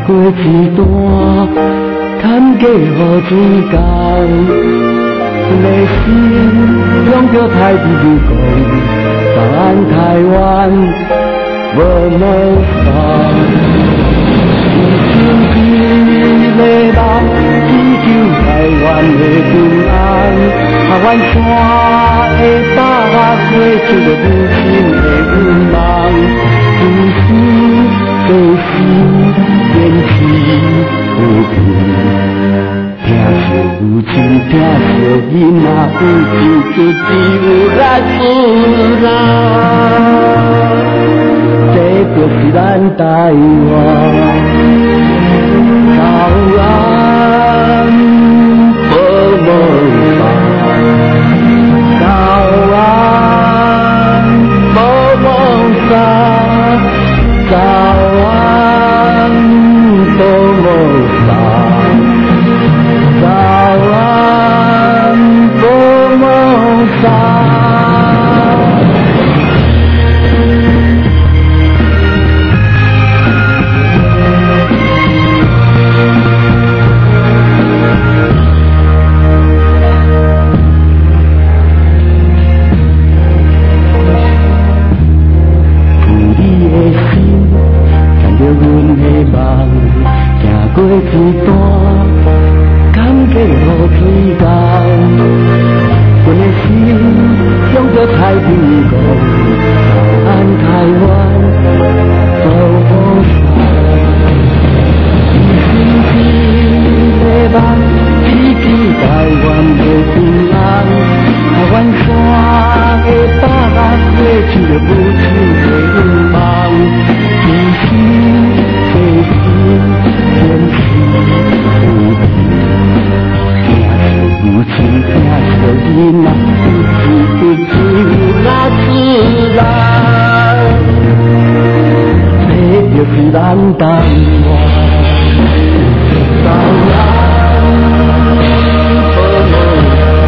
过一段坎坷雨水江，内心用着太平洋讲，咱台湾无梦想，有一个人祈求台湾的平安，台湾山的百岁就着母亲的愿望，自私做事坚持和平。听着母亲，听着囡仔，有志就只有咱自然，这就是咱台湾。早安，无梦想，早安，无梦想，早安，无梦想。早安，多梦想。有你的心，牵着阮的梦，行过一段。坎坷雨水江，阮的心向着太平洋，早安台湾，走无山，一心一个梦，只求台湾的平安，台湾山的百岁就着母亲的愿望，一心一心坚持和平。母亲听着囡仔，有志就那自然，这就是咱台湾。早安，无梦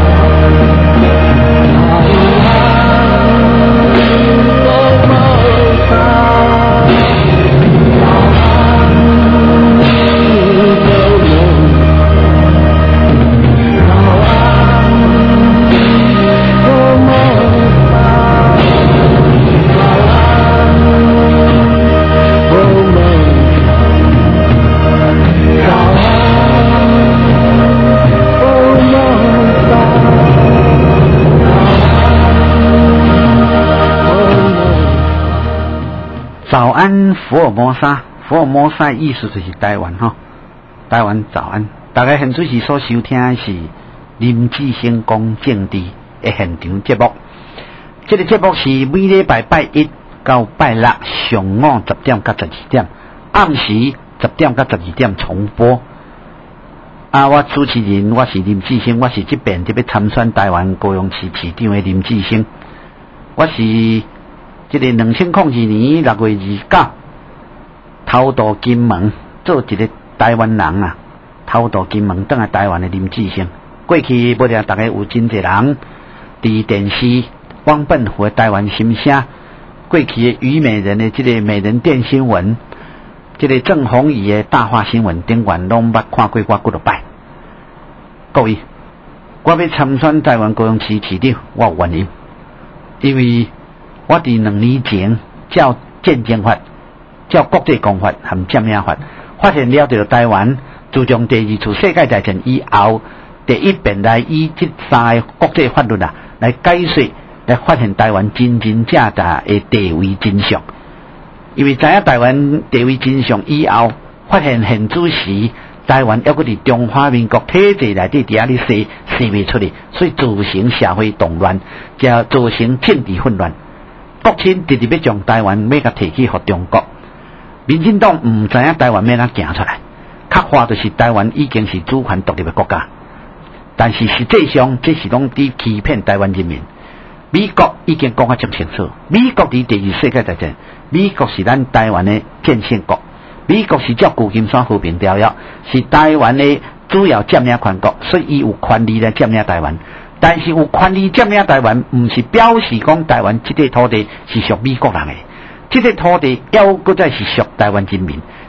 早安，福尔摩沙，福尔摩沙意思就是台湾哈，台湾早安。大家现在是所收听的是林志兴讲政治的现场节目。这个节目是每礼拜拜一到拜六上午10点到12点，暗时10点到12点重播。我主持人我是林志兴，我是这边要参选台湾高雄市市长的林志兴，我是。这个2002年6月29偷渡金门，做一个台湾人啊，偷渡金门转来台湾的林志兴。过去不料大家有真侪人伫电视汪本和台湾心声，过去的虞美人的这个美人店新闻，这个郑弘仪的大话新闻顶悬拢捌看过我几落摆。各位，我要参选台湾高雄市市长，我有原因，因为我伫2年前照战争法、照国际公法和占领法，发现了着台湾自从第2次世界大战以后，第一遍来以这3个国际法律来解说，来发现台湾真正正大的地位真相。因为知影台湾地位真相以后，发现现主时台湾还佫伫中华民国体制内底伫遐咧生未出去，所以造成社会动乱，才造成政治混乱。国亲直直要将台湾要甲提起给中国，民进党唔知影台湾要哪行出来，确话就是台湾已经是主权独立的国家，但是实际上这是拢伫欺骗台湾人民。美国已经讲啊真清楚，美国伫第2次世界大战，美国是咱台湾的建宪国，美国是照旧金山和平条约，是台湾的主要占领权国，所以伊有权利来占领台湾。但是有权利占领台湾，唔是表示讲台湾这块土地是属美国人的，这块土地要搁再是属台湾人民。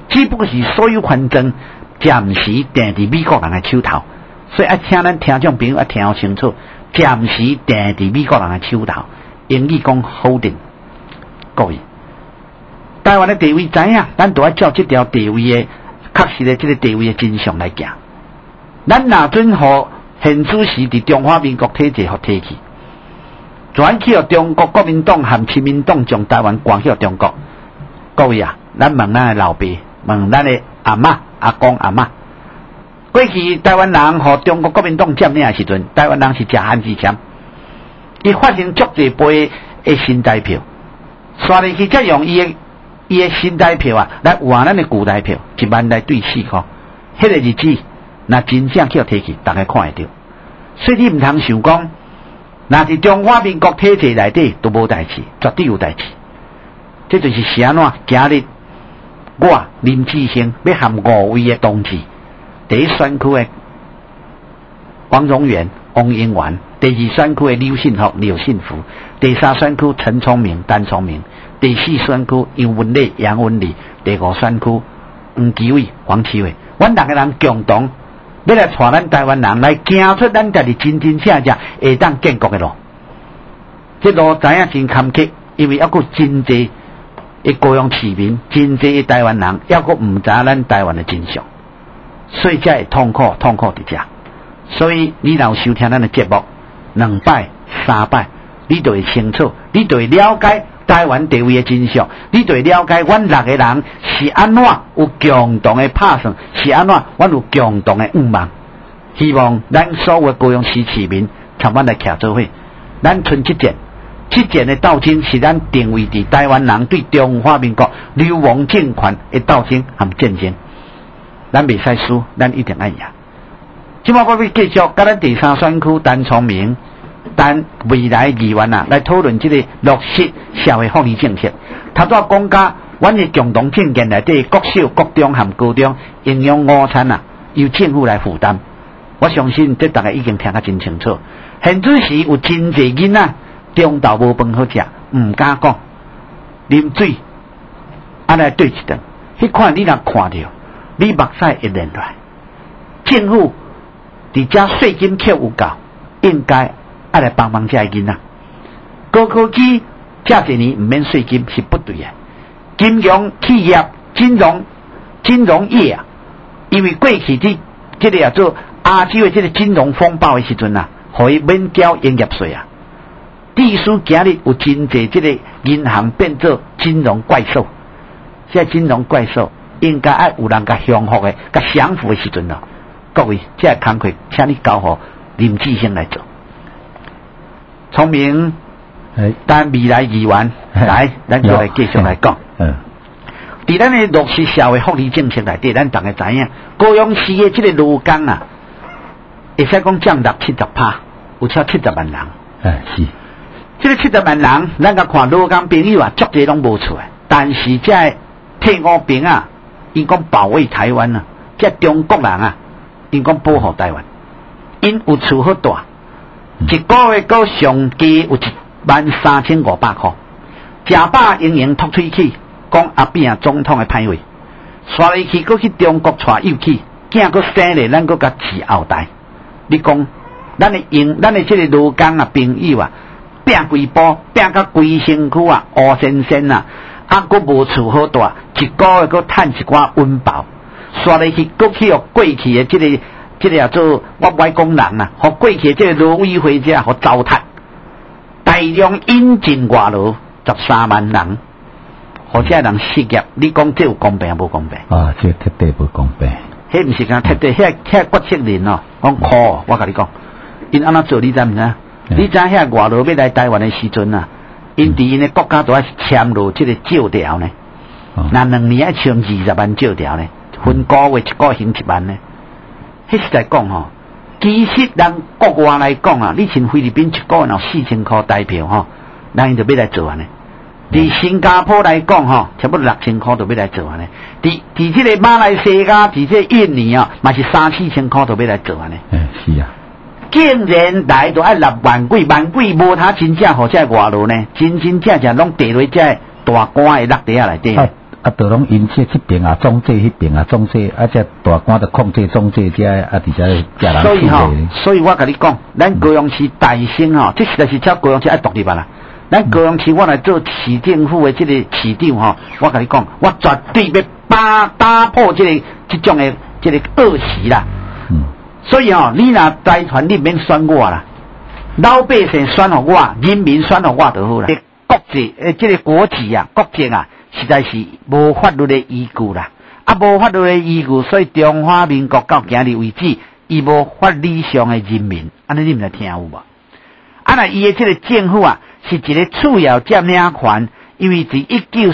只不过是所有纷争暂时定伫美国人的手头，所以请咱听众朋友听清楚，暂时定伫美国人的手头。英语讲否定，各位，台湾的地位知影，咱都要照这条地位的确实的这个地位的真相来行。咱哪准互现主席伫中华民国体制互提去？转去互中国国民党和亲民党将台湾关去互中国。各位啊，咱问咱的老爸，问咱的阿嬷、阿公、阿嬷，过去台湾人互中国国民党占领的时阵，台湾人是食汉字签，伊发行足侪杯的新台票，刷入去再用伊的新台票啊，来换咱的旧台票，1万来兑4块，迄个日子，若真正去互提去，大家看会到。所以你唔通想讲。那是中华民国体制内底都无代志，绝对有代志。这就是是安怎？今日我林志兴要含5位的同志，第一选区的王荣元、王英元，第二选区的刘信福、刘信福，第三选区陈聪明、单聪明，第四选区杨文丽、杨文丽，第5选区黄基伟、黄启伟。阮6个人共同。要来带咱台湾人来行出咱家己真真正正会当建国的路，这路知影真坎坷，因为还佫真济的高雄市民，真济的台湾人，还佫唔知咱台湾的真相，所以才会痛苦伫遮。所以你若有收听咱的节目2摆3摆，你就会清楚，你就会了解台湾地位的真相，你就会了解阮6个人是安怎有共同的打算，是安怎阮有共同的愿望。希望咱所有的高雄市市民参阮来徛做伙，咱剩7件的斗争是咱定位伫台湾人对中华民国流亡政权的斗争和战争，咱袂使输，咱一定爱赢。即摆我要继续甲咱第3选区单聪明。但未来议员啊，来讨论这个落实社会福利政策。他都讲甲，阮的共同政见内底，国小、国中和高中营养午餐啊，由政府来负担。我相信这大家已经听得真清楚。现阵时有真济囡仔中昼无饭好食，唔敢讲，啉水，安尼对一顿，迄款你若看到，你目屎会流来。政府伫遮税金扣有够，应该。爱来帮忙这些囡仔，高科技这几年唔免税金是不对的。金融企业、金融业啊，因为过去这个做亚洲的这个金融风暴的时阵啊，可以免交营业税啊。地书今日有真济这个银行变做金融怪兽，现在金融怪兽应该爱有人甲降服的、甲降服的时阵咯。各位，这个工作请你交互林志兴来做。聪明，但未来议员来，咱就来继续来讲。伫咱的落实社会福利政策内底，咱大家知影，高雄市的这个劳工啊，会使讲降达70%，有超70万人。 是。 这个70万人，咱甲看劳工朋友啊，足侪拢无出来，但是这退伍兵啊，因讲保卫台湾啊，这中国人啊，因讲保护台湾，因有厝好大。一个月够上低有13500块，食饱盈盈吐喙齿，讲阿扁啊总统的歹话，刷入去搁去中国带幼去，囝搁生咧，咱搁甲饲后代。你讲，咱的这个劳工啊朋友啊，拼规步，拼甲规身躯啊，乌先生啊，搁无厝好大，一个月搁趁一寡温饱，刷入去搁去过去的这个做我外公人啊，互过去这个劳委会者互糟蹋，大量引进外劳13万人，互这人失业，你讲这有公平无公平？ 啊，这绝对不公平。 迄毋是讲绝对，遐国策人哦，讲苦，我甲你讲，因安怎做你知唔知？你知遐外劳要来台湾的时阵啊，因伫因的国家都要签落这个借条呢，那2年要签20万借条呢，分个月一个星1万呢。迄实在讲吼，其实咱国外来讲啊，你像菲律宾一个月有4000块台票吼，咱就要来做安尼。伫新加坡来讲吼，差不多6000块就要来做安尼。伫这个马来西亚、伫这印尼啊，嘛是3-4千块就要来做安尼。 是啊。 竟然来都爱6万几，无他真正互这外劳呢，真正拢地落这大官的落地下内底。 都拢因这边啊，总制迄边啊，总制啊，这大官的控制总制这啊，伫遮家人。 所以我甲你讲，咱高雄市大兴这实在是超高雄市爱独立啦。咱高雄市我来做市政府的这个市长我甲你讲，我绝对要打破这种的这个恶习啦。所以你若财团你免选我啦，老百姓选互我，人民选互我就好啦。国际这个国籍国籍实在是无法律的依据啦，无法律的依据，所以中华民国到今日为止，伊无法理上的人民，安尼你们来听有无？那伊的这个政府是一个次要占领权，因为自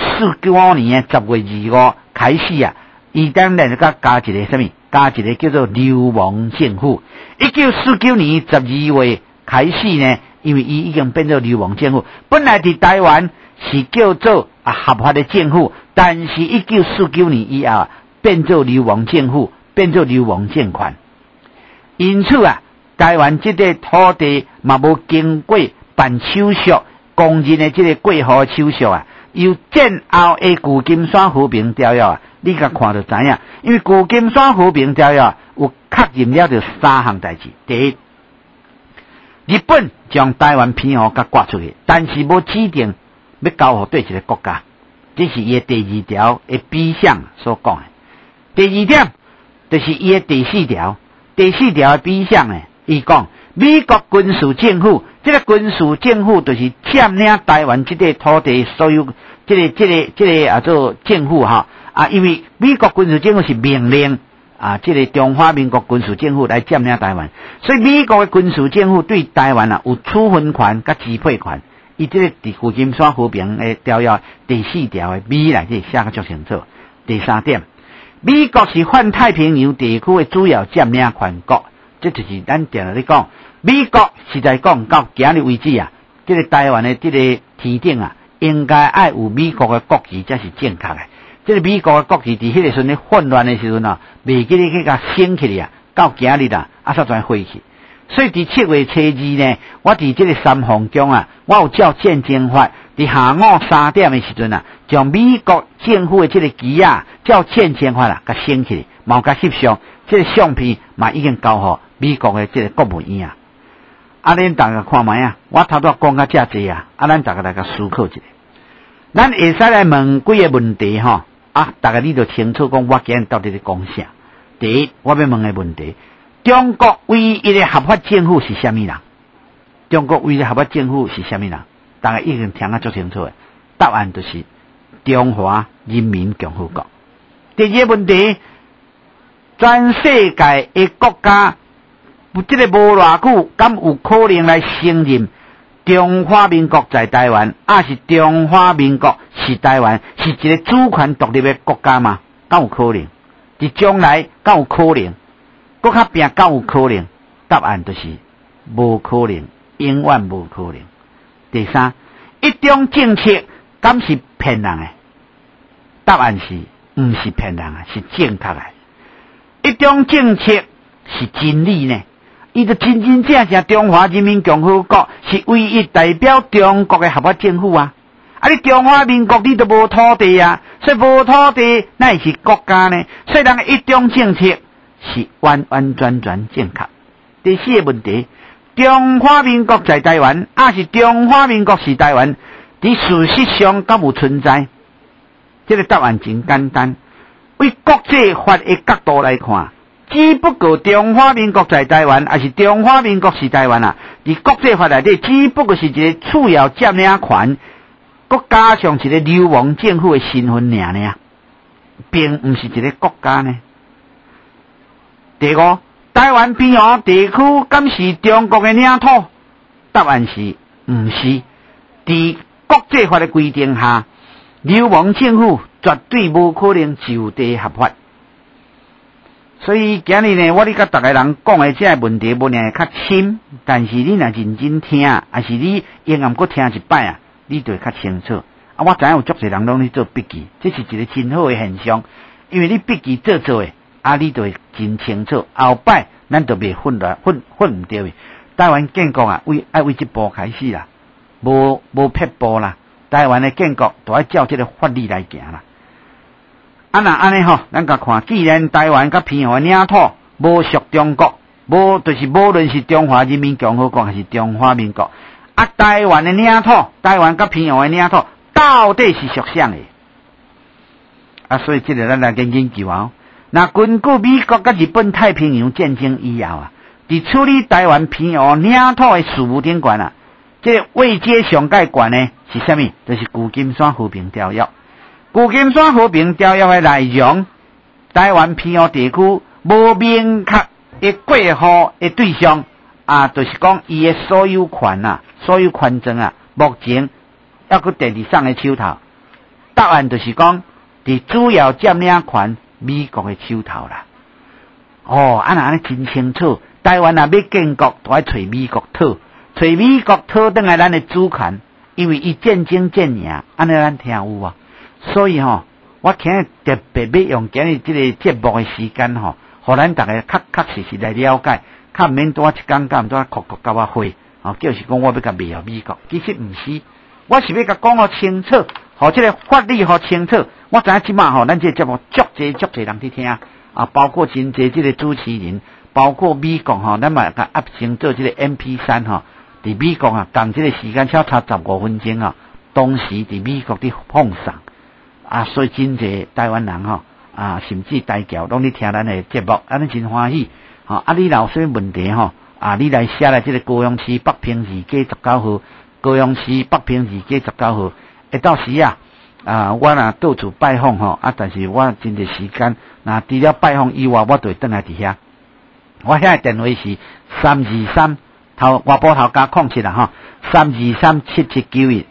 1945年的10月25开始伊当然加一个什么？加一个叫做流亡政府。1949年12月开始呢，因为伊已经变做流亡政府，本来伫台湾是叫做合法的政府，但是1949年以后变做流亡政府，变做流亡政权。因此台湾这个土地嘛无经过办手续，公认的这个过户手续由战后的旧金山和平条约你甲看就知影，因为旧金山和平条约有确认了就3项代志。第一，日本将台湾偏河甲割出去，但是无指定要交互对一个国家，这是伊的第2条的 B 项所讲的。第2点就是伊的第4条，第4条的 B 项伊讲美国军事政府，这个军事政府就是占领台湾这个土地所有这个做政府因为美国军事政府是命令这个中华民国军事政府来占领台湾，所以美国的军事政府对台湾有处分权甲支配权。伊这个伫旧金山和平的条约第4条的 B 内底写个足清楚。第3点，美国是泛太平洋地区的主要占领权国，这就是咱定来讲，美国实在讲到今日为止这个台湾的这个天顶应该爱有美国的国旗才是正确的。这个美国的国旗伫迄个时阵混乱的时阵袂记得去甲升起来到今日煞全废去。所以伫7月初2呢，我伫这个三凤宫我有照战争法，伫下午3点的时阵将美国政府的这个旗照战争法甲升起来，嘛有甲翕相，这个相片嘛已经交互美国的这个国务院恁大家看卖我头拄讲到遮济咱大家来甲思考一下，咱会使来问几个问题大家你就清楚讲我今日到底在讲啥。第一，我要问的问题，中国唯一的合法政府是什么人？中国唯一的合法政府是什么人？大家已经听得足清楚的，答案就是中华人民共和国。第二个问题，全世界的国家这个无偌久，敢有可能来承认中华民国在台湾，是中华民国是台湾，是一个主权独立的国家吗？敢有可能？伫将来敢有可能？搁较拼敢有可能？答案就是无可能，永远无可能。第三，一种政策敢是骗人的？答案是毋是骗人的，是正确的。一种政策是真理呢？伊就真真正正中华人民共和国是唯一代表中国的合法政府你中华民国你都无土地所以无土地那是国家呢？所以人一种政策是完完全全正确。第4个问题，中华民国在台湾，是中华民国是台湾，伫事实上敢有存在？这个答案真简单，为国际法的角度来看，只不过中华民国在台湾，是中华民国是台湾伫国际法内底只不过是一个次要占领权，佮加上一个流亡政府的身份尔，并毋是一个国家呢。第5，台湾边河地区敢是中国的领土？答案是毋是。伫国际法的规定下，流亡政府绝对无可能就地合法。所以今日呢，我咧甲逐个人讲的这个问题会较深，但是你若认真听，还是你永远搁听一摆你就会较清楚。我知影有足侪人拢咧做笔记，这是一个真好的现象，因为你笔记做的你就会真清楚。后摆咱就袂混唔对的。台湾建国为这步开始啦，无撇步啦。台湾的建国都要照这个法律来行啦。 那安尼吼，咱甲看，既然台湾甲澎湖领土无属中国，就是无论是中华人民共和国还是中华民国，台湾的领土，台湾甲澎湖的领土，到底是属啥的？所以这个咱来研究啊。那根据美国甲日本太平洋战争以后啊，伫处理台湾澎湖领土的事务顶悬啊，这个位阶上界悬呢是啥物？就是旧金山和平条约。旧金山和平条约的内容，台湾澎湖地区无明确的过户的对象就是讲伊的所有权所有权证目前还佫第二上的手头。答案就是讲，伫主要占领权美国的手头啦。安尼真清楚。台湾要建国，都要找美国讨，找美国讨倒来咱的主权，因为伊战争战赢，安尼咱听有啊。所以我今日特别要用今日这个节目的时间互咱大家确实来了解，较免多一讲讲多哭甲我火就是讲我要甲卖予美国，其实毋是，我是要甲讲互清楚，互这个法律互清楚。我知影即马咱这个节目足侪人去听包括真侪这个主持人，包括美国咱嘛甲压成做这个 MP3伫美国共这个时间差15分钟当时伫美国伫放送。所以真侪台湾人甚至台侨拢咧听咱的节目，咱真欢喜你若有啥问题你来写来这个高雄市北平二街19號，高雄市北平二街19號，到時我若到處拜訪但是我真侪時間，除了拜訪以外，我就會轉來伫遐。我遐的電話是323外埔頭加073237791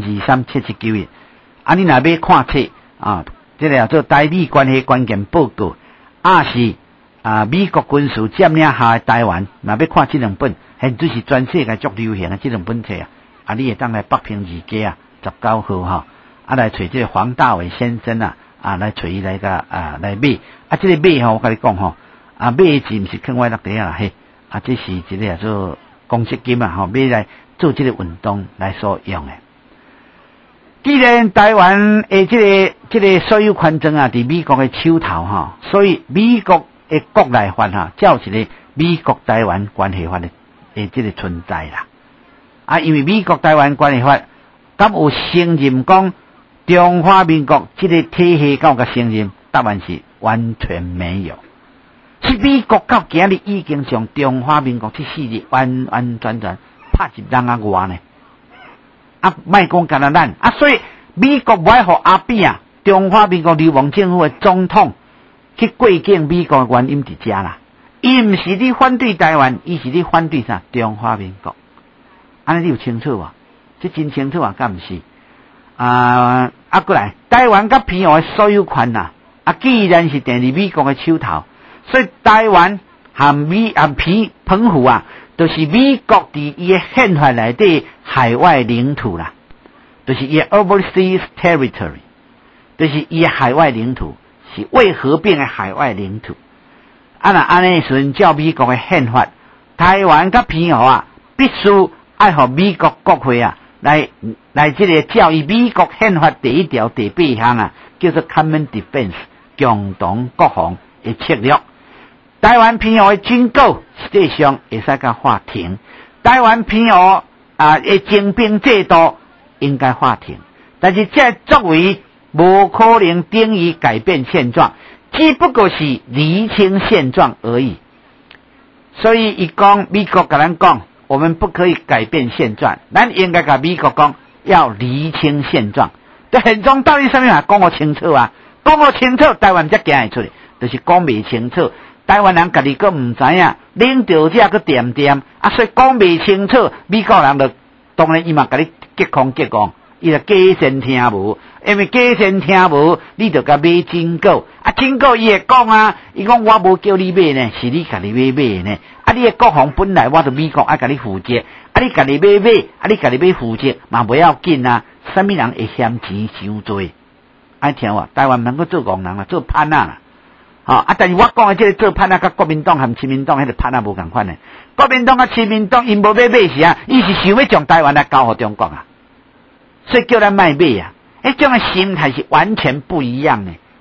3237791。你若要看冊这个叫做台美关系关键报告，是美国军事占领下的台湾，若要看这两本，现在是全世界足流行的这两本册你会当来北平二街19號來找这个黄大炜先生來找伊来个來買这个買我跟你講買的字毋是囥我落地嘿這是一個叫做公積金買來做这個運動來所用的。既然台灣的這個所有權證伫美國的手頭所以美國的國內法才有一個美國台灣關係法的這個存在啦。因為美國台灣關係法敢有承認講中華民國這個體系到甲承認？答案是完全沒有。是美國到今日已經將中華民國這4字完全拍入人外呢。莫講干那咱所以美國唔愛互阿扁中華民國流亡政府的總統去過境美國的原因伫遮啦。伊毋是你反對台灣，伊是你反對啥？中華民國。安尼你有清楚無？這真清楚敢毋是？過來，台灣甲澎湖的所有權既然是定伫美國的手頭，所以台灣和澎湖就是美國伫伊的憲法內底海外領土啦，就是伊的 overseas territory， 就是伊的海外領土是未合併的海外領土。安尼時陣照美國的憲法，台灣甲澎湖必須愛互美國國會來這個照伊美國憲法第1條第8項叫做 common defense 共同國防的策略。台灣澎湖的警告實際上會使甲法庭，台灣澎湖的徵兵制度應該法庭，但是這作為無可能等於改變現狀，只不過是釐清現狀而已。所以伊講美國甲咱講，我們不可以改變現狀，咱應該甲美國講要釐清現狀。這現狀到底什麼講我清楚講我清楚，台灣才行會出來，就是講未清楚。台灣人家己佫毋知影，領導者佫掂掂，所以講未清楚，美國人就當然伊嘛甲你結控，伊就假先聽無，因為假先聽無，你就甲買真稿，真稿伊會講伊講我無叫你買呢，是你家己要買呢，你的國防本來我就美國甲你負責，你家己要買，你家己要負責，嘛袂要緊什麼人會嫌錢傷多？愛聽話，台灣能夠做戇人做叛啦。但是我講的這個做叛甲國民黨和親民黨迄個叛無共款的。國民黨甲親民黨因無要買時伊是想要將台灣來交互中國所以叫咱賣買這種的心態是完全不一樣的。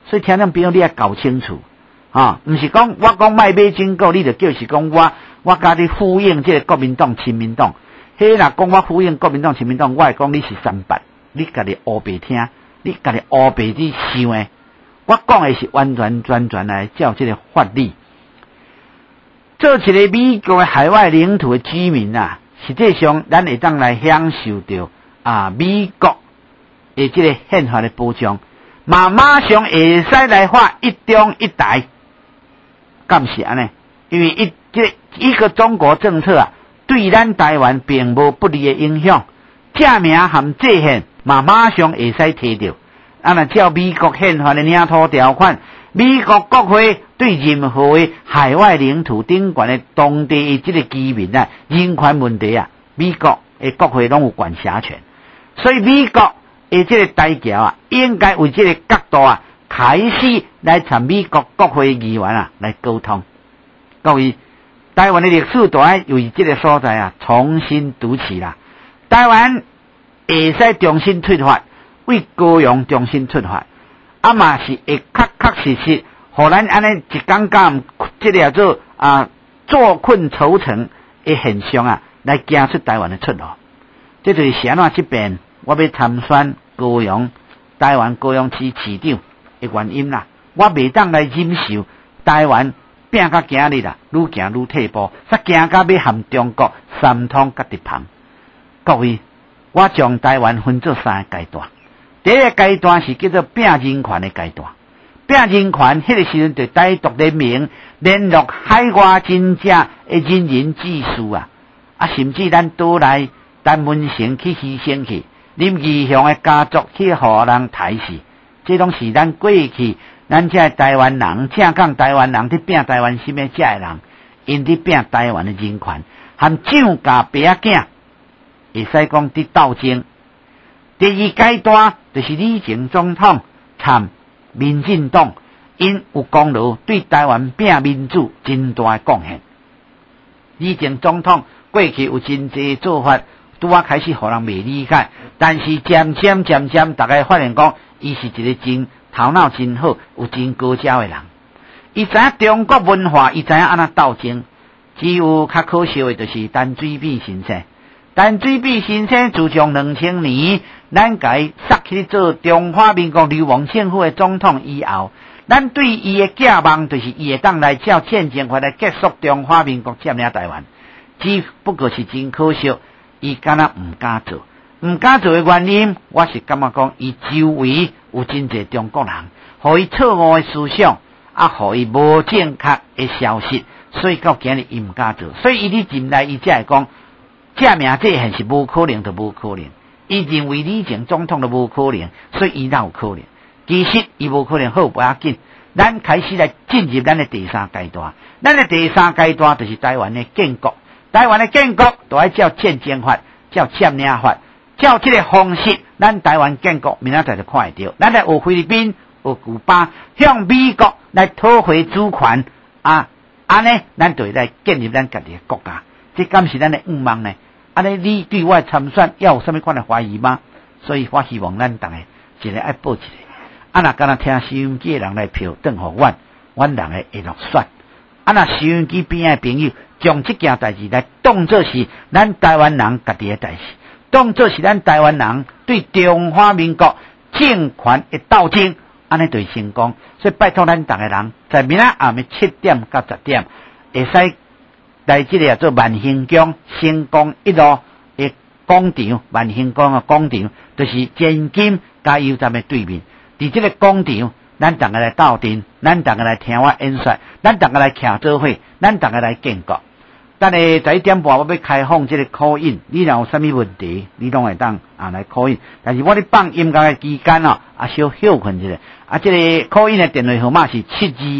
所以听众朋友你要搞清楚啊，不是讲我讲卖买警告，你就叫是讲我家己呼应这个国民党、亲民党。迄若讲我呼应国民党、亲民党，我会讲你是三八，你家己乌白听，你家己乌白去想诶。我讲的是完全来照这个法律。做一个美国的海外领土的居民啊，实际上咱会当来享受到美国的这个宪法的保障，马上会使来发一中一台，敢是安尼？因为一个中国政策啊，对咱台湾并无不利的影响，正名含制限马上会使摕到。那照美国宪法的领土条款，美国国会对任何的海外领土顶悬的当地的这个居民啊，人权问题啊，美国的国会拢有管辖权。所以美国的这个代表啊，应该为这个角度啊，开始来参美国国会议员啊来沟通。各位，台湾的历史就要为这个所在啊重新读起啦。台湾会使重新出发，为高雄重新出发，嘛是会确实，互咱安尼一天间这个叫做坐困愁城的现象啊，来行出台湾的出路。这就是谁啊这边我要参选高雄台湾高雄市市长的原因啦。我袂当来忍受台湾拼到今日啦，愈行愈退步，煞行到要含中国三通甲直旁。各位，我将台湾分做三个阶段。第一个阶段是叫做拼人权的阶段，拼人权迄个时阵对台独联盟联络海外真正的人技术啊，甚至咱倒来陈文成去牺牲去，林义雄的家族去互人抬死，这拢是咱过去咱这台湾人正讲台湾人去拼台湾心的这的人，因伫拼台湾的人权，含蒋家伯仔囝，会使讲伫斗争。第二阶段就是李前总统参民进党，因有功劳对台湾拼民主真大的贡献。李前总统过去有真济做法，拄啊开始互人袂理解，但是渐渐，大家发现讲，伊是一个真头脑真好、有真高招的人。伊知影中国文化，伊知影安怎斗争。只有较可惜的，就是陈水扁先生。陈水扁先生自从2000年，咱甲伊杀去做中华民国流亡政府的总统以后，咱对伊的寄望就是伊会当来照宪政法来结束中华民国占领台湾。只不过是真可惜，伊敢若唔敢做。唔敢做的原因，我是感觉讲，伊周围有真侪中国人，互伊错误的思想，互伊无正确的消息，所以到今日伊唔敢做。所以伊伫进来，伊才会讲。这名这现是无可能，就无可能。伊认为李前总统都无可能，所以伊哪有可能？其实伊无可能，好不要紧。咱开始来进入咱的第三阶段。咱的第三阶段就是台湾的建国。台湾的建国都要照宪政法、照占领法、照这个方式，咱台湾建国明仔载就看会到。咱来学菲律宾、学古巴，向美国来讨回主权安尼，咱就来建立咱家己的国家。这敢是咱的愿望呢？安尼，你对我参选要有什么款的怀疑吗？所以我希望咱大家一个爱报一个。若敢若听收音机的人来票转互阮人会落选。若收音机边的朋友将这件代志来当作是咱台湾人家己的代志，当作是咱台湾人对中华民国政权的斗争，安尼就成功。所以拜托咱大家人，在明仔暗暝7点到10点，会使。来这个叫做万兴宫成功一路的广场，万兴宫的广场就是前金加油站的对面。伫这个广场，咱大家来斗阵，咱大家来听我演说，咱大家来徛做伙，咱大家来建国。等下11点半我要开放这个call in，你若有啥物问题，你拢会当来call in。但是我咧放音乐的期间小休困一下。这个call in的电话号码是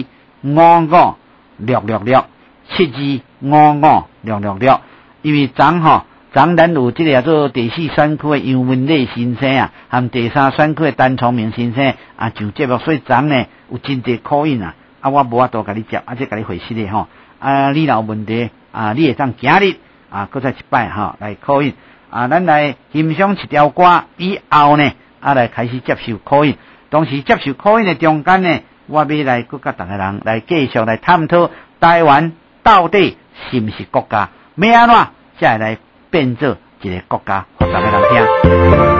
72556666。72556666，因为咱咱有这个叫做第4选区的杨文丽先生啊，和第3选区的陈聪明先生上节目，所以咱呢有真侪call in我无法度甲你接，这甲你回信的你若有问题你会当今日搁再一摆来call in咱来欣赏一条歌以后呢来开始接受call in。 同时接受 call in 的中间呢，我要来佮大家人来继续来探讨台湾到底是不是国家，要安怎才会来变做一个国家，互大家人听。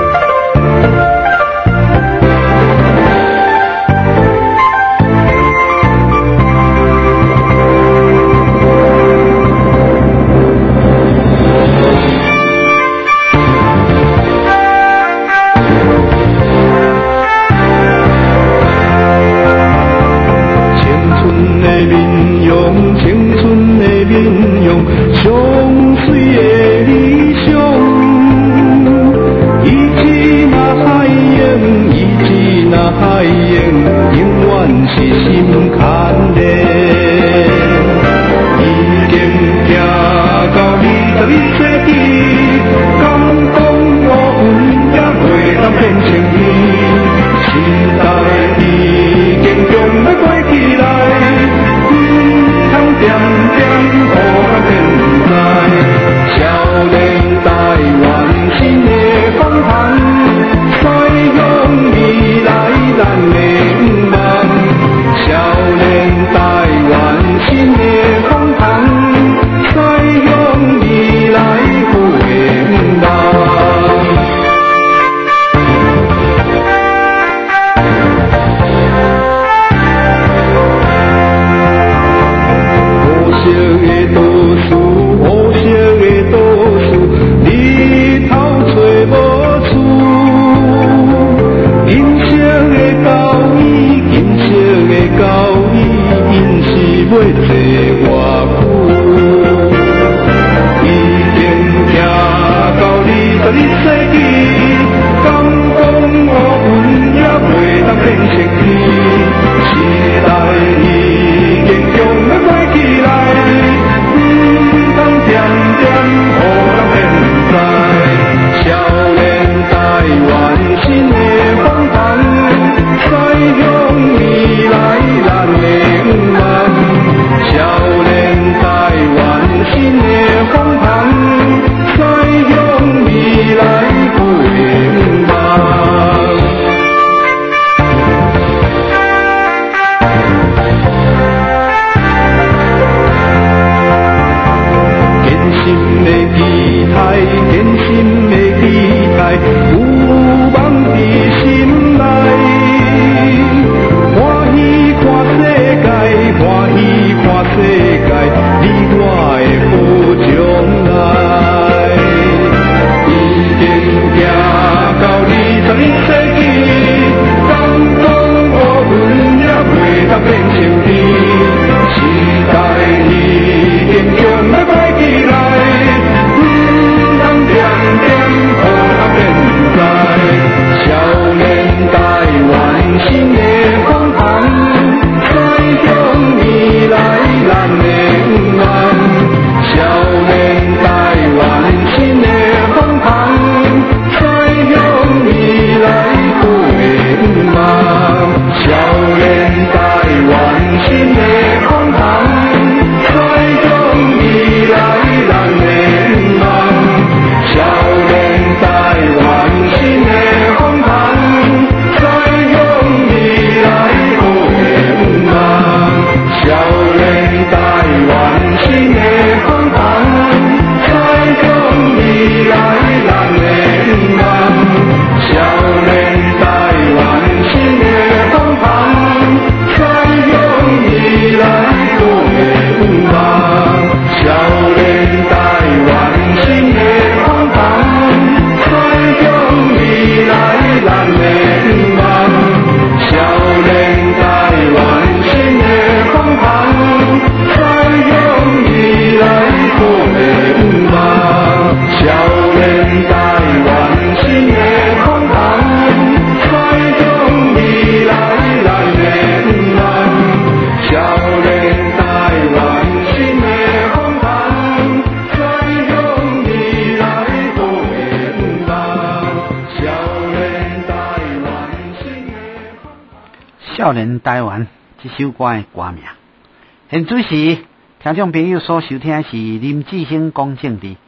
少年台湾这首歌的歌名。现主时听众朋友所收听的是林志兴讲政治。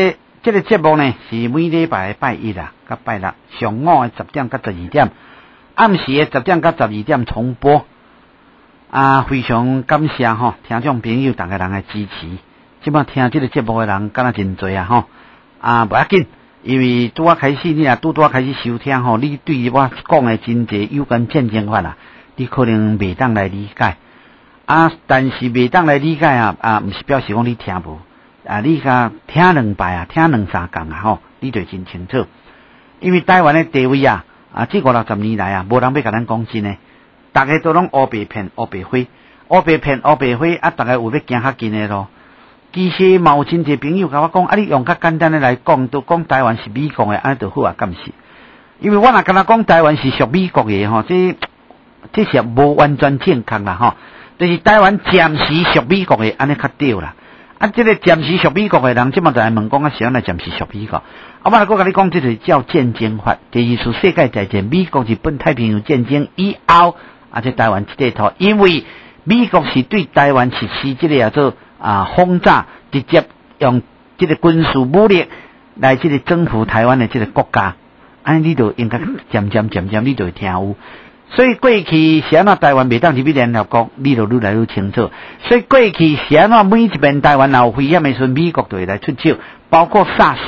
这个节目呢是每礼拜拜一啊，甲拜六上午的10点到12点， 暗时的10点到12点重播。非常感谢吼，听众朋友大家人的支持。即摆听这个节目的人敢若真多啊吼。无要紧，因为拄啊开始你若拄开始收听吼，你对我讲的真济有关战争法啊，你可能袂当来理解。但是袂当来理解毋是表示讲你听无。你甲听2摆啊，听2、3讲啊吼，你就真清楚。因为台湾的地位这50-60年来无人要甲咱讲真诶。大家都拢黑白骗、黑白灰、黑白骗、黑白灰大家有要行较近诶咯。其实嘛有真侪朋友甲我讲，你用较简单诶来讲，都讲台湾是美国诶，安尼就好啊，敢是？因为我若敢若讲台湾是属美国诶吼，这是无完全正确啦吼。就是台湾暂时属美国诶，安尼较对啦。这个暂时属美国诶人，即马就来问讲是安尼暂时属美国。我来甲你讲，这就是叫战争法。第二次世界大战，美国日本太平洋战争以后。这台湾这地图，因为美国是对台湾实施这个叫做轰炸，直接用这个军事武力来这个征服台湾的这个国家，你就应该渐渐你就会听有。所以过去是安怎台湾袂当入去联合国，你就愈来愈清楚。所以过去是安怎每一遍台湾有危险的时候，美国就会来出手，包括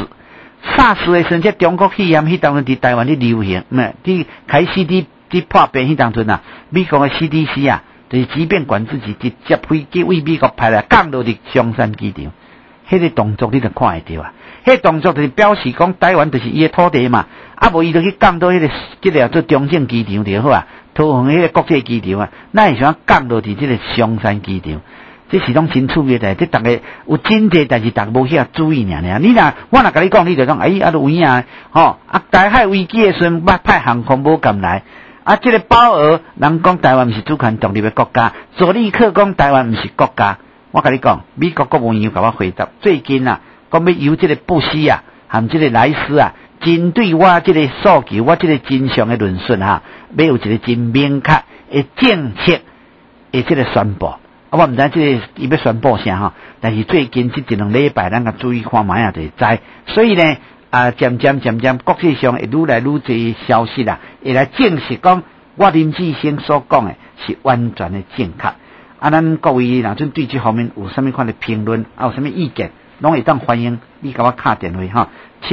SARS 的时阵，中国肺炎迄当阵伫台湾咧流行，伫开始伫破病迄当阵美国的 CDC 就是疾病管制局直接飞机为美国派来降落伫松山机场，迄个动作你就看会到啊。迄动作就是表示讲台湾就是伊的土地嘛，无伊就去降到这个做中正机场就好啊，桃园迄个国际机场那会想降落伫这个松山机场，这是种真趣味的，这大家有真济，但是大家无遐注意尔。你我甲你讲，你就讲有影台海危机的时阵，派航空母舰来。这个保额，人讲台湾毋是主权独立的国家，佐利克讲台湾毋是国家。我甲你讲，美国国务院甲我回答，最近讲要由这个布希和这个莱斯针对我这个诉求，我这个真相的论述要有一个真明确的政策的这个宣布。我毋知这个伊要宣布啥但是最近这1-2礼拜，咱甲注意看卖就会知。所以呢。渐渐，国际上会愈来愈多消息会来证实讲，我林志兴所讲的是完全的正确。咱各位若准对这方面有啥物款的评论，有啥物意见，拢会当欢迎你甲我敲电话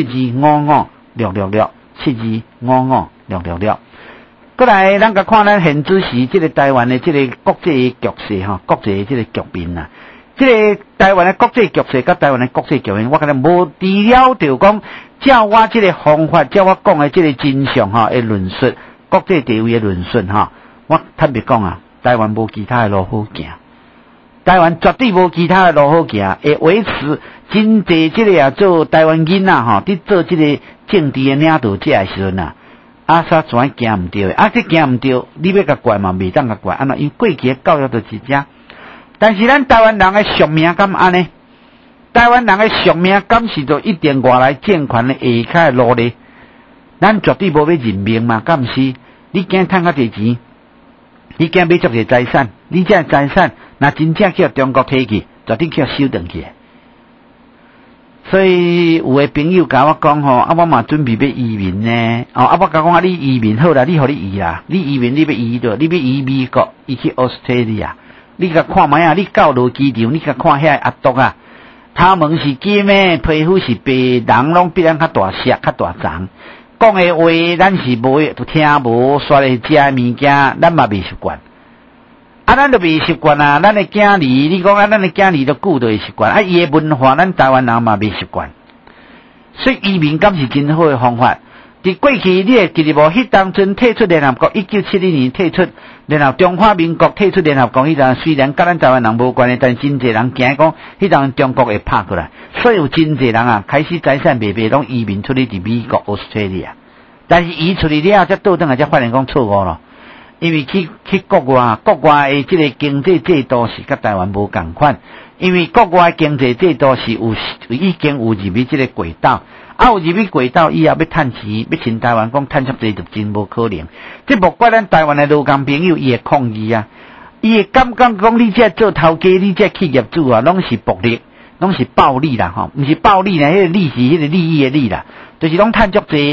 7255-666，7255-666。过来，咱甲看咱现主时这个台湾的这个国际局势国际这个局面这个台湾的国际局势，甲台湾的国际局面，我觉得无除了就讲，照我这个方法，照我讲的这个真相的论述，国际地位的论述我坦白讲台湾无其他的路好行，台湾绝对无其他的路好行，会维持真济这个做台湾囡仔伫做这个政治的领导者的时阵啥全行唔对这行唔对，你要甲怪嘛，袂当甲怪，因为过去的教育就是这。但是咱台湾人的宿命敢安呢？台湾人的宿命敢是就一定外来政权的下骹努力，咱绝对无要认命嘛，敢毋是？你惊趁较侪钱，你惊买足侪财产，你这财产若真正去中国摕去，绝对去收回去。所以有的朋友甲我讲我嘛准备要移民呢。我甲讲你移民好啦，你互你移啦，你移民你要移到，你要移美国，移去 Australia。你甲看卖你到落机场，你甲看遐阿毒头毛是金的，皮肤是白，人拢比咱较大石、较大长。讲的话，咱是无听无，刷来食物件，咱嘛未习惯。咱就未习惯咱的囝儿，你讲咱的囝儿都久就会习惯。伊的文化，咱台湾人嘛未习惯。所以移民敢是真好的方法。伫过去，你会记得无？迄当阵退出联合国，1972年退出联合中华民国退出联合国，迄阵虽然甲咱台湾人无关系，但真侪人惊讲，迄阵中国会拍过来，所以有真侪人开始财产卖拢移民出去伫美国、Australia。但是移出去了，才倒转来才发现讲错误咯，因为去国外的这个经济制度是甲台湾无共款，因为国外的经济制度是已经有入去这个轨道。有入去轨道以后要趁钱，要像台湾讲趁足济就真无可能。这莫怪咱台湾的劳工朋友伊会抗议伊会感觉讲你这做头家，你这企业主拢是暴力，拢是暴利啦毋是暴利啦，迄个利是迄个利益的利啦，就是拢趁足济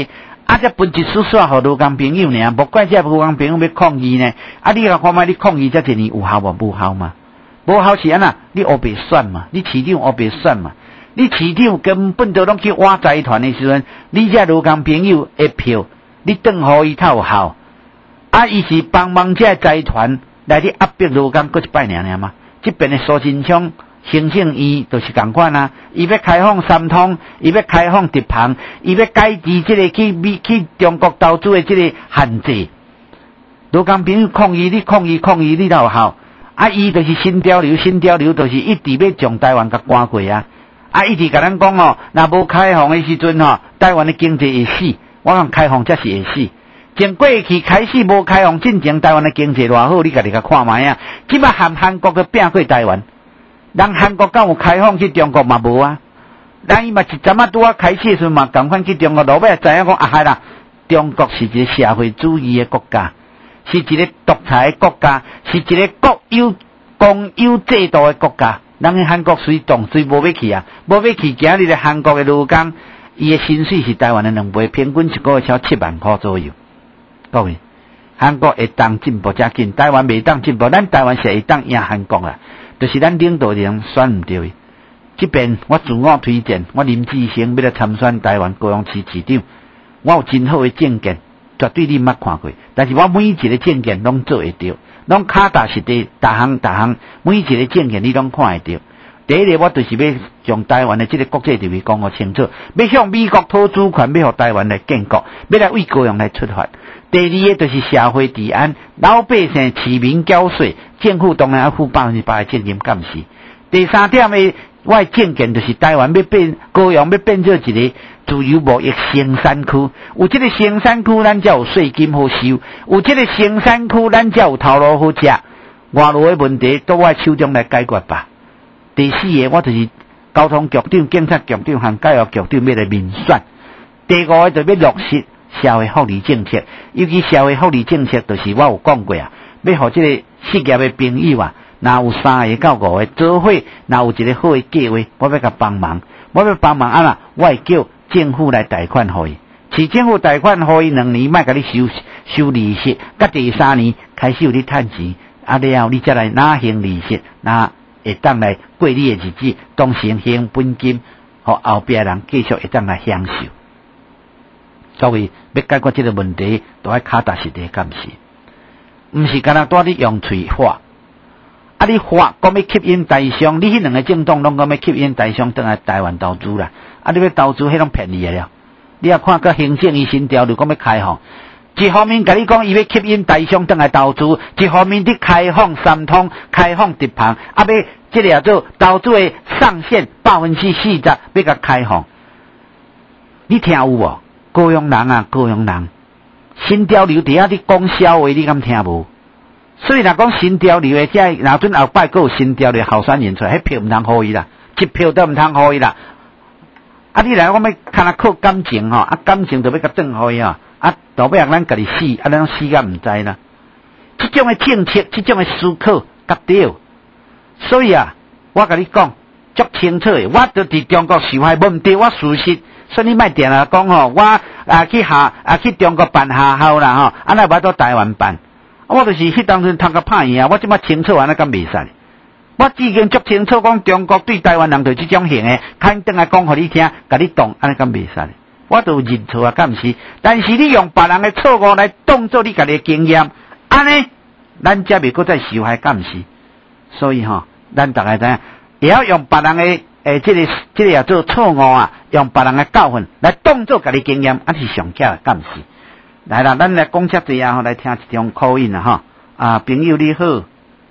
这分一丝线互劳工朋友呢，无怪这劳工朋友要抗议呢。你甲看卖你抗议这一年有效无？无效嘛？无效是安那？你黑白选嘛？你市长黑白选嘛？你市长根本就拢去挖财团的时阵，你这劳工朋友的票，你转互伊才有效。伊是帮忙这财团来去压迫劳工，搁一摆尔嘛？这边的苏贞昌行政院就是共款啊，伊要开放三通，伊要开放直航，伊要改制这个去中国投资的这个限制。劳工朋友抗议，你抗议，你才有效。伊就是新潮流，就是一直要将台湾甲赶过啊。一直甲咱讲哦，若无开放的时阵哦，台湾的经济会死。我讲开放才是会死。从过去开始无开放进前，台湾的经济偌好，你家己甲看卖啊。即摆韩国都拼过台湾，人韩国敢有开放去中国嘛无啊？咱伊嘛一阵拄开始的时阵嘛，共款去中国，落尾知影讲害啦，中国是一个社会主义的国家，是一个独裁的国家，是一个公有制度的国家。人去韩国随无要去啊，无要去。今日的韩国的劳工，伊的薪水是台湾的2倍，平均一个月超7万块左右。各位，韩国会当进步遮紧，台湾袂当进步，咱台湾是会当赢韩国啊。就是咱领导人选唔对。这边我自我推荐，我林志升要来参选台湾高雄市市长，我有真好的政见，绝对你捌看过。但是我每一个政见拢做会到。拢脚踏实地，逐项每一个政见你拢看会到。第一个，我就是要将台湾的这个国际地位讲个清楚，要向美国讨主权，要互台湾来建国，要来为高雄来出发。第二个就是社会治安，老百姓市民缴税，政府当然要负100%的责任，敢是？第三点的，我的政见就是台湾要变高雄，要变做一个自由贸易生产区，有这个生产区，咱才有税金好收；有这个生产区，咱才有头路好食。外路的问题，都我手中来解决吧。第四个，我就是交通局长、警察局长和教育局长要来民选。第五个就要落实社会福利政策，尤其社会福利政策，就是我有讲过啊，要互这个失业的朋友啊，若有3个到5个做伙，若有一个好的计划，我要甲帮忙，我会叫政府来贷款互伊，市政府贷款互伊2年，莫甲你收利息，甲第3年开始有你趁钱，了后你才来拿还利息，那会当来过你的日子，当成还本金，互后壁人继续会当来享受。所以要解决这个问题，都要脚踏实地，敢是？毋是干那带你用嘴话。你话讲要吸引台商，你迄2个政党拢讲要吸引台商倒来台湾投资啦。你要投资迄种便宜的了。你也看个行政院新条例讲要开放，一方面甲你讲伊要吸引台商倒来投资，一方面你开放三通，开放直航，要这个叫做投资的上限40%要甲开放。你听有无？高雄人，新条例底下你讲笑话，你敢听无？所以若讲新条例的，这若准后摆还有新条例候选人出来，迄票毋通互伊啦，一票都毋通互伊啦。你来我要看下靠感情吼，感情就要甲转互伊啊，到尾咱家己死，咱死甲毋知啦。这种的政策，这种的思考甲对，所以我甲你讲足清楚的，我就伫中国受害，无毋对，我事实。所以你莫定讲吼，我去中国办下校啦吼，那无到台湾办。我就是迄当阵通甲拍赢，我即摆清楚安尼敢袂使。我已经足清楚讲中国对台湾人就即种型诶，肯等来讲互你听，甲你懂安尼敢袂使。我都认错啊，敢毋是？但是你用别人诶错误来当做你家己诶经验，安尼咱才袂搁再受害，敢毋是？所以吼，咱大家知影，也要用别人诶这个也做错误啊，用别人诶教训来当做家己经验，是上巧诶，敢毋是？来啦，咱来讲遮济啊，来听一通口音啊，朋友你好，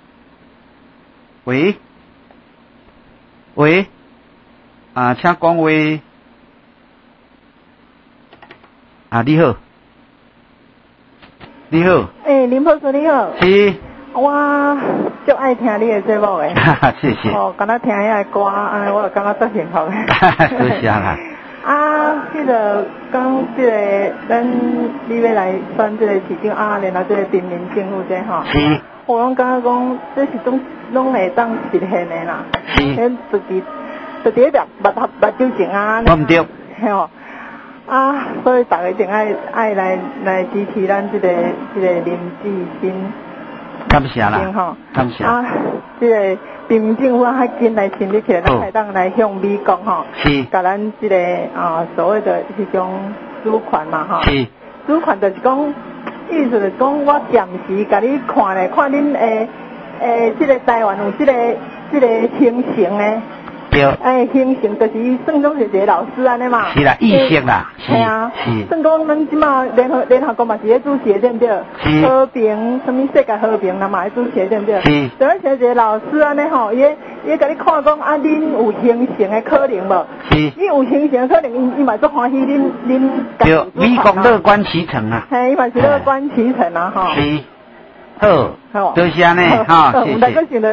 喂，请讲话，你好， 林博士你好， 是， 我足爱听你的节目诶， 谢谢， 敢若听遐歌，安尼我就感觉足幸福诶， 多谢啦。 这个讲这个，你要来选这个市长然后这个人民政府这吼， 是， 我拢感觉讲这是拢会当实现的啦， 是， 就伫目睭前我唔对， 吼， 啊，所以大家一定爱来支持咱这个林志新。 感谢啦，感谢。 啊，这个平民政府较紧来成立起来，咱才当来向美国吼，甲咱这个所谓的迄种纾款嘛吼。是。纾款就是讲，意思就是讲，我暂时甲你看咧，看恁这个台湾有这个形成咧。对。形成就是算讲是一个老师安尼嘛。是啦，意识啦。是啊。是。算讲咱即马联合国嘛是咧主持对不对？是。和平，什么世界和平，嘛咧主持对不对？是。就而且一个老师安尼吼，伊甲你看讲啊，恁有形成的可能无？是。伊有形成的可能，伊嘛足欢喜恁。对，美国乐观其成啊。嘿，伊嘛是乐观其成啊，吼。是。好，多谢呢，哈，谢谢。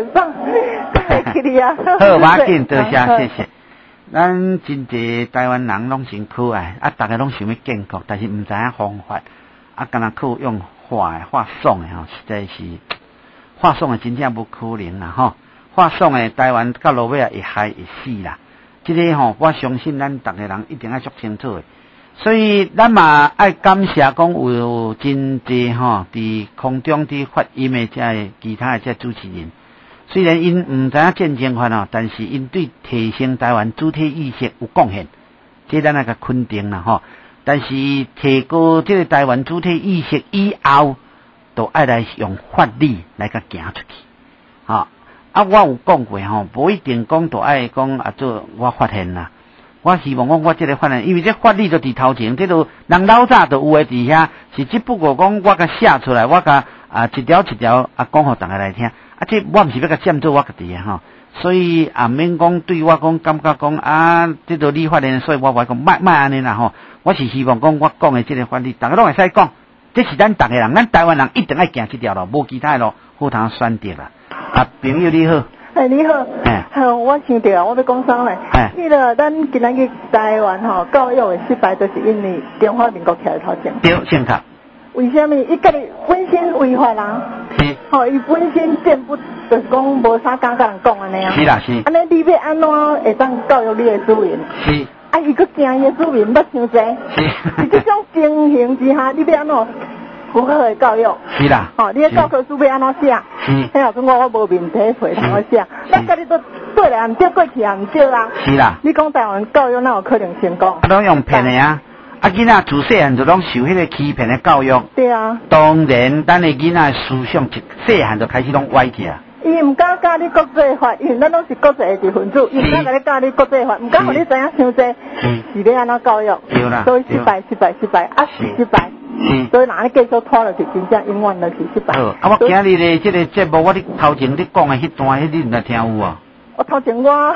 好，马紧，多谢，谢谢。咱真侪台湾人拢真可爱，大家拢想要建国，但是唔知影方法，敢若靠用画爽的实在是画爽的真正不可能啦，画爽的台湾到落尾会害会死啦。这个我相信咱大家人一定要做清楚的。所以咱嘛爱感谢讲有真侪伫空中伫发音的这其他的这主持人，虽然因唔知影战争法但是因对提升台湾主体意识有贡献，这咱那个肯定啦但是提高这个台湾主体意识以后，都爱来用法律来甲行出去。我有讲过无一定讲都爱讲做我发现啦。我希望讲我这个法案，因为这法律就伫头前，这都人老早就有诶伫遐，是只不过讲我甲写出来，我甲一条一条讲互大家来听。这我毋是要甲占做我家己诶所以免讲对我讲感觉讲这都立法的，所以我讲莫安尼啦我是希望讲我讲诶这个法律，大家拢会使讲，这是咱大家人，咱台湾人一定爱行这条路，无其他路好通选择啦。朋友你好。你好，我想到我要讲啥咧？迄个咱今仔日台湾教育的失败，就是因为中华民国徛在头前。对，正确。为什么？伊家己本身违法啦。是。伊本身并不就是讲无啥敢甲人讲安尼啊。是啦，是。安尼你要安怎会当教育你的子民？是。伊佫惊伊的子民捌伤济。是。是这种情形之下，你要安怎？符合的教育是啦，你的教科书要安怎写？是，嘿，我无面体回通我写，咱家己都对来，毋对过去也毋对啦。是啦，你讲台湾教育哪有可能成功？拢用骗的啊！囡仔自细汉就拢受迄个欺骗的教育。对啊。当然，咱的囡仔思想细汉就开始拢歪去啊。伊毋敢教你国际法，因为咱拢是国际的分子，伊毋敢甲你教你国际法，毋敢互你知影伤济，是要安怎教育？对啦。所以失败，失败，失败。所以哪你继续拖落去，真正永远都是失败。我今日的这个节目，我你头前你讲的迄段，你唔来听有啊？我头前我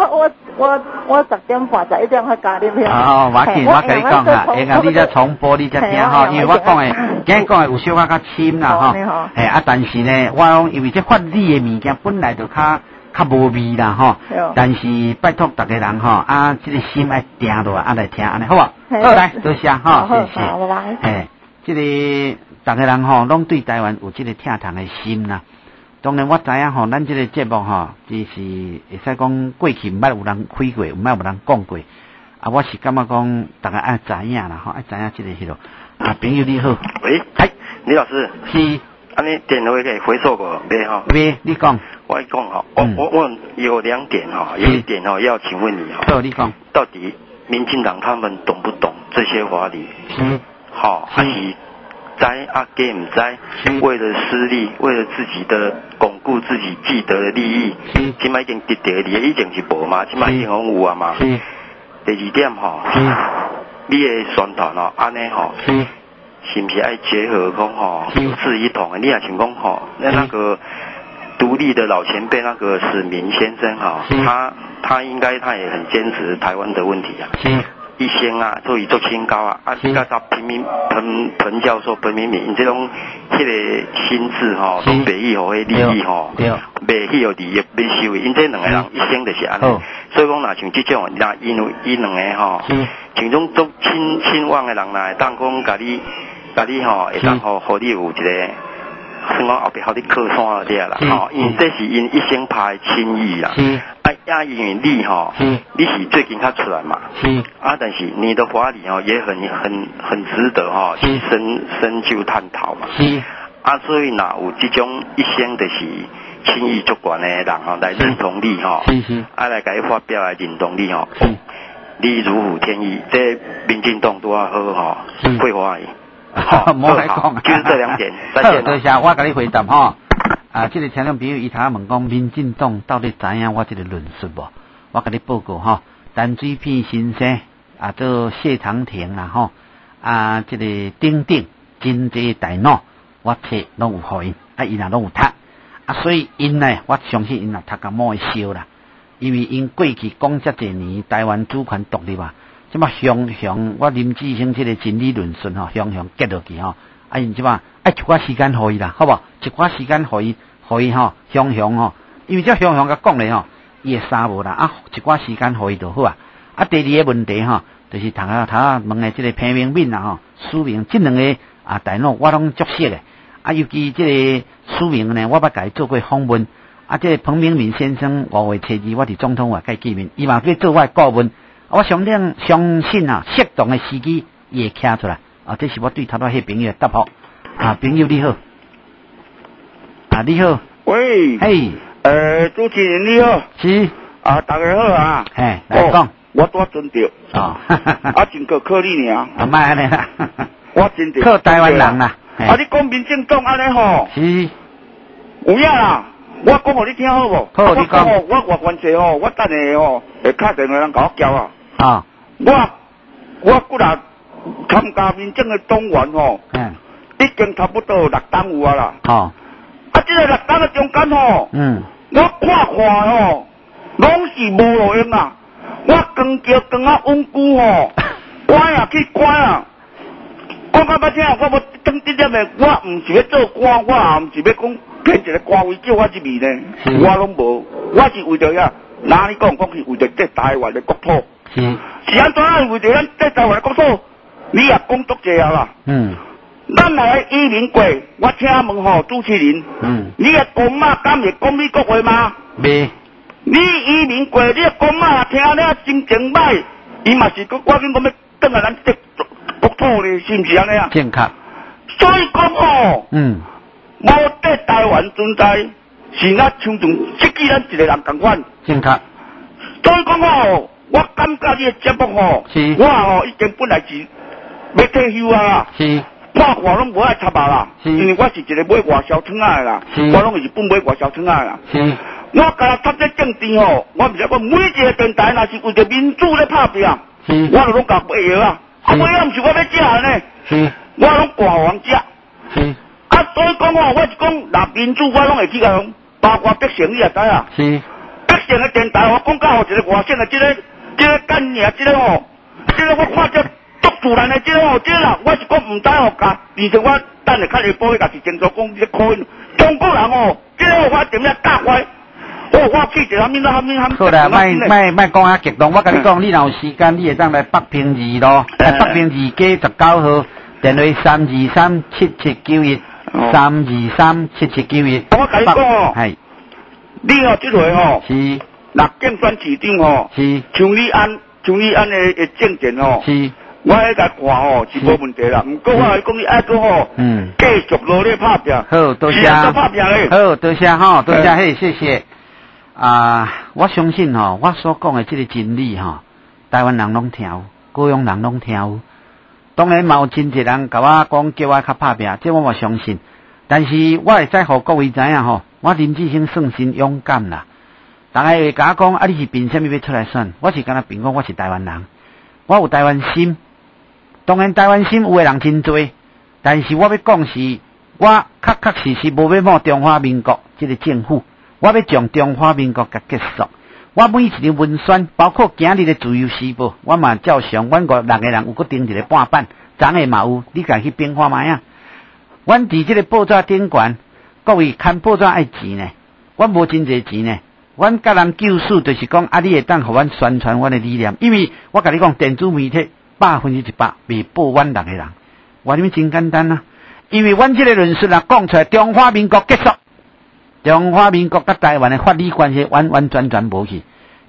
10点半11点才加入去。我跟你讲下，你再重播你再听因为我讲的，今日讲的有小可较深啦但是呢，我讲因为这法律的物件本来就较无味啦但是拜托大家人这个心爱定落来听安尼好不？好来，多谢谢谢。这个大家人拢对台湾有这个疼痛的心啦。当然我知影咱这个节目就是会使讲过去毋捌有人开过，毋捌有人讲过。我是感觉讲大家爱知影啦爱知影这个迄落。朋友你好。喂，嗨，李老师。是。安尼电话可以回收过没没，你讲。我讲我有2点有一点要请问你你讲。到底民进党他们懂不懂这些法律？还是知给唔知？为了私利，为了自己的巩固自己既得的利益，起码已经得利益，以前是无嘛，起码已经有啊嘛。第2点你的宣传安尼是不是爱结合讲有志一同？你也想讲那个独立的老前辈那个史明先生他应该他也很坚持台湾的问题一先所以做清高加上彭教授彭明敏这种迄个心智都袂去互迄利益袂去互利益被收的，因这2个人一生就是安尼。所以讲像这种因2个像种做亲往的人会当讲甲你会当互你有一个算讲后壁互你靠山了啦因为这是因一生拍的亲意啦亚运力你是最近才出来嘛？但是你的华理也很值得去深究探讨嘛。所以若有这种一生就是轻易足悬的人来认同你来给发表来认同你你如虎添翼，这民进党都要好会欢迎。 冇来讲， 就是这两点。再见。 多谢，我甲你回答这个听众朋友伊头问讲，民进党到底知影我这个论述无？我甲你报告陈水扁先生做谢长廷啦这个等等真济大脑，我册拢有互因，因也拢有读所以因呢，我相信因也读甲冇会烧啦，因为因过去讲遮济年台湾主权独立即嘛向我林志兴这个真理论述向结落去因即嘛一寡时间互伊啦，好无？一寡时间互伊向因为这向甲讲咧伊会杀无啦一寡时间互伊就好第二个问题就是头问的这个彭明敏苏明这两个大脑我拢熟悉的尤其这个苏明呢，我捌甲伊做过访问这个彭明敏先生5月初2我伫总统府甲伊见面，伊嘛要做我的顾问。我相信适当的时机伊会徛出来这是我对头迄朋友的答复朋友你好你好， 喂， 嘿， 主持人你好， 是大家好嘿，来讲， 我多准着真个靠你尔莫安尼啦， 我真着靠台湾人啦， 你讲民进党安尼是， 有影啦。我讲互你听好无？ 好，你讲。 我外关系我等下会敲电话人甲我叫我骨力参加民政的党员已經差不多6檔有啦。這個6檔的中間我看攏是無路用啊！我光叫光穩固關去關講到捌聽，我無當這點的，我唔是要做官，我也唔是要講。偏一個官位叫我入面呢，我攏無，我是為着哪裡講是為着這台灣的國土，是安怎樣為着咱這台灣的國土，你也講足濟啦。咱來移民過，我請問主持人，你的公媽敢會講美國話嗎？未。你移民過，你的公媽聽了心情歹，伊嘛是我跟講要轉來咱這國土呢，是唔是安尼啊？ 正確。 所以講無在台灣存在，是咱像失去咱一個人同款。 正確。 所以講我感覺你的節目我已經本來是要退休啦。是。看看攏無愛插啦。是。因為我是一個買外銷廠的啦。是。我攏是本買外銷廠的啦。是。我甲插這政治我唔是講每一個電台若是為着民主咧拍拼，是。我就攏甲買藥啊。買藥唔是我要食的呢。是。我攏掛互人食。是。所以講我是講，若民主我攏會去甲人，包括百姓你也知啊。是。百姓的電台我講到一個外省的這個干嘢，這個我看這足自然的這個啦，我是講唔知甲，而且我等下較下晡甲是清楚講這可能中國人這個我點樣教壞？我記者好啦，莫講啊激動，我甲你講，你若有時間，你會當來北平2咯，北平2街19號，電話3237791。3237791。 我甲你講係，你這回是，若競選市長是，像你安的政見是，我迄個看是無問題啦。唔過我係講你愛個繼續努力拍拼。 好，多謝。拍拼咧。好，多謝多謝嘿，謝謝。我相信我所講的這個真理台灣人攏聽有，高雄人攏聽有。當然嘛有真濟人甲我講叫我較拍拼，這我相信。但是我會使互各位知影我林志興算真勇敢啦。大家會甲我講你是憑什麼要出來選？我是敢若憑講我是台灣人，我有台灣心。當然台灣心有的人真多，但是我要講是，我確實無要冒中華民國這個政府，我要將中華民國甲結束。我每一場文宣，包括今日的自由時報，我嘛照常，阮5、6個人有個訂一個半版，昨下嘛有，你家去變看賣啊。阮佇這個報紙頂懸，各位看報紙愛錢呢，阮無真濟錢呢。阮甲人救贖，就是講你會當互阮宣傳阮的理念，因為我甲你講，電子媒體100%未報阮6個人，原因真簡單啊，因為阮這個論述講出來，中華民國結束。中華民國甲台灣的法理關係完完全全無去，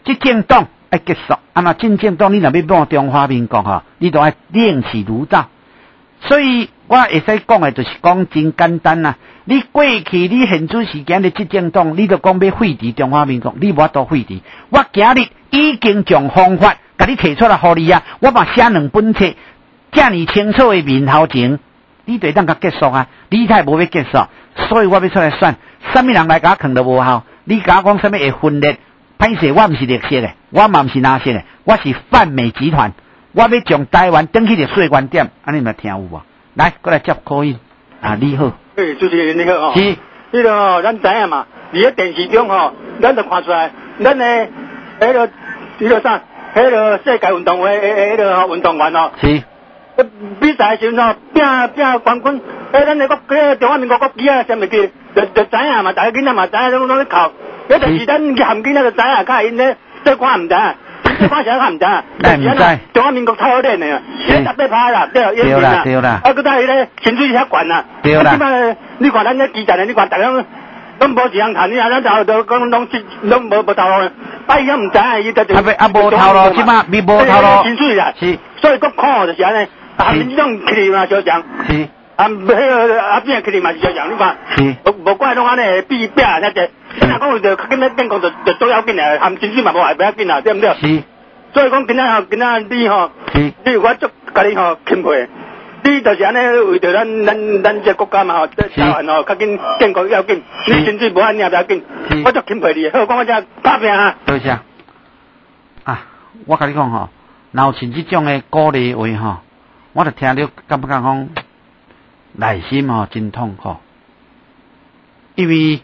执政党要结束，那执政党你若要抹中华民国吼，你都要另起炉灶。所以我会使讲的就是讲真简单啦。你过去你现主时间的执政党，你都讲要废除中华民国，你无法度废除。我今日已经将方法甲你提出来，互你啊，我嘛写2本册，遮尔清楚的面头前，你就当甲结束啊。你太无要结束，所以我要出来选，什么人来甲我扛都无效。你甲我讲什么会分裂？歹势，我毋是绿色的，我嘛毋是蓝色的，我是泛美集团。我要将台湾转去历史观点，安尼咪听有无？来，过来接口音。啊，你好。 主持人你好。 是。 迄个咱知影嘛，伫咧电视中吼，咱就看出来，咱的迄个啥，迄个世界运动会迄个运动员吼。 是。 比赛时阵吼，拼冠军，咱的中华民国国旗啊，啥物事，就知影嘛，大家囡仔嘛知影，拢咧哭。就是咱含囡仔就知影，较因咧做看毋知影。这看起来看唔知啊， 咱唔知。 中华民国太好练的啊，伊18趴啦，对啦，对啦。 啊，佮再伊咧薪水遐悬啦， 对啦。 即摆你看咱咧基层的，你看大家拢无一样谈，你啊，咱都讲拢无头路，啊，伊也唔知啊，伊就无头路，即摆咪无头路。 薪水啦， 是。 所以国看就是安尼，啊，民众起嘛小强。 是。 啊，迄个啊变起嘛是小强，你看。 是。 无怪拢安尼比啊，那只，你若讲有着紧咧变讲就都要紧啊，含薪水嘛无不要紧啊，对唔对？ 是。 所以讲今仔你吼，你我足甲你吼钦佩，你就是安尼为着咱这国家嘛吼，台湾吼较紧建国要紧，你薪水无安尼也不要紧，我足钦佩你，好讲我这拍拼啊。 多谢。啊，我甲你讲吼，若有像这种的鼓励话吼，我就听了感觉讲内心吼真痛苦，因为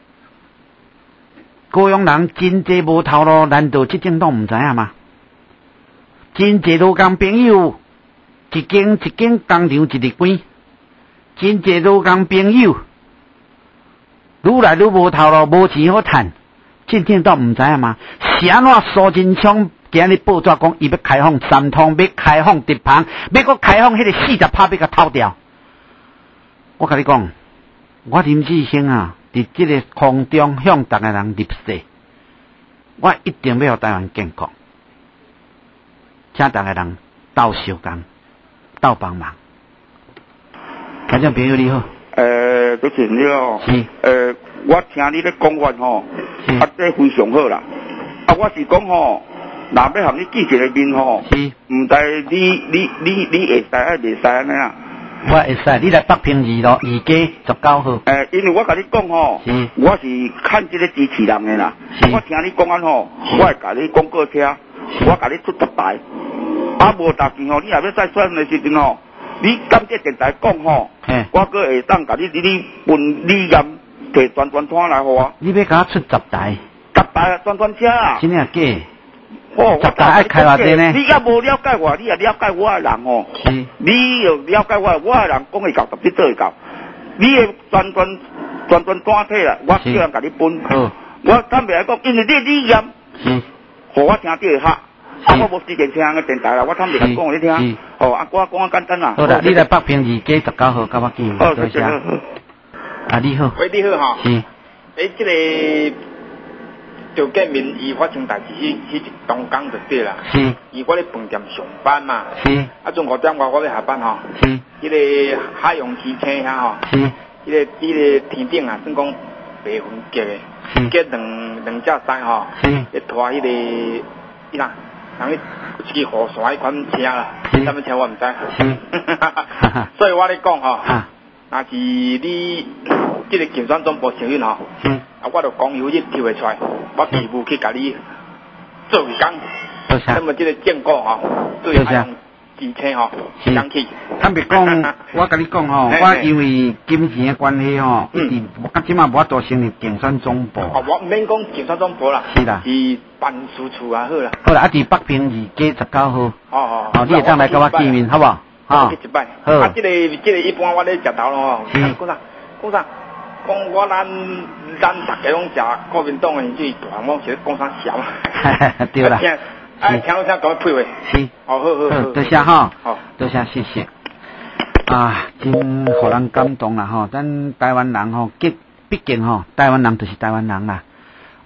高雄人真济无头路，难道执政党唔知影吗？真济劳工朋友，一间工厂一日关，真济劳工朋友，愈来愈无头路，无钱好趁，真正都唔知影吗？是安怎苏贞昌今日报纸讲，伊要开放三通，要开放直棚，要搁开放迄个40%要甲偷掉。我甲你讲，我林志兴啊，伫即个空中向逐个人立誓，我一定要互台湾建国。请大家人斗相共，斗帮忙。观众朋友你好。 主持人你好。 是。 我听你咧讲法吼，啊，这非常好啦。啊，我是讲吼，若要含你记一个面吼， 是。 唔知你会使还袂使安尼啊？ 我会使，你来北平二家19号。 因为我甲你讲吼，我是看这个支持人的啦。我听你讲安吼，我会甲你广告车，我甲你出10台。啊，无大件吼，你若要再选的时阵吼，你敢这电台讲吼，我阁会当甲你分理验摕转摊来互我。 你要甲我出10台 ？10台啊，转车啊。 真正假 ？10 台爱开偌济呢？ 你也无了解我，你也了解我的人吼。 是。 你又了解我的人讲会到，特别做会到。你的转单体啦，我叫人甲你分。我坦白来讲，因为你理验，互我听对下。啊，我无时间听个电台啦，我坦白讲你听。哦，啊，我讲简单啦。 好啦，你来北平2家19号，甲我见。 哦，多谢。 啊，你好。 喂，你好哈。 是。 这个赵建民伊发生代志，迄东港就对啦。 是。 伊我咧饭店上班嘛。 是。 啊，中5点外我要下班吼。 是。 迄个海洋机车遐吼。 是。 迄个天顶啊，算讲白云结的。是。结两只狮吼。是。咧拖迄个伊啦。人去一支雨伞迄款车啦，什么车我唔知。所以我咧讲吼，若是你即个竞选总部承认吼，啊，我就公有日抽会出来，我义务去甲你做工。那么即个政府吼，对海洋机车吼，生气。 坦白讲，我甲你讲吼，我因为金钱的关系吼，我即马无法度成立竞选总部。 哦，我唔免讲竞选总部啦， 是啦， 是办事处啊，好啦。 好啦，啊，伫北平2家19号。 哦， 你会当来甲我见面，好不好？ 好。一摆。好。啊，即个一般我咧食头咯。是。讲啥？讲我咱大家拢食国民党的就是大汉，我是讲啥小。 对啦。 听到啥讲配话。 是。 好。 多谢哈。 好。 多谢，谢谢。啊，真互人感动啦吼！咱台湾人吼，毕竟吼，台湾人就是台湾人啦。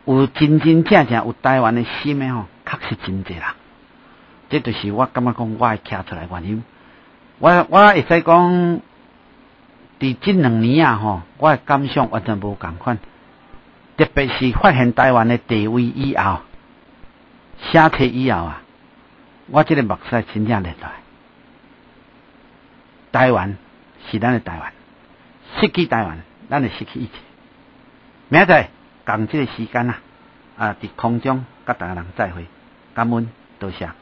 有真真正正有台湾的心的吼，确实真济啦。这就是我感觉讲我会徛出来原因。我会使讲，伫这2年啊吼，我的感想完全无同款。特别是发现台湾的地位以后，写册以后啊，我这个目屎真正流来。台湾是咱的台湾，失去台湾，咱就失去一切。明仔共这个时间啊，伫空中甲大家人再会，感恩多谢。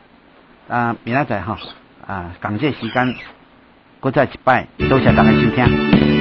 明仔载吼，共这个时间，搁再一摆，多谢大家收听。